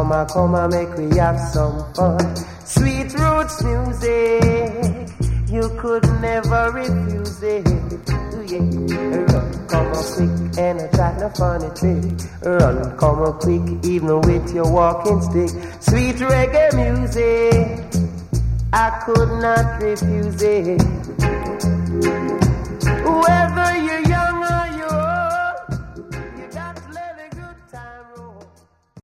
come and make we have some fun. Sweet roots music, you could never refuse it. Ooh, yeah. Run, come on quick, and I try no funny trick. Run, come on quick, even with your walking stick. Sweet reggae music, I could not refuse it. Whether you're young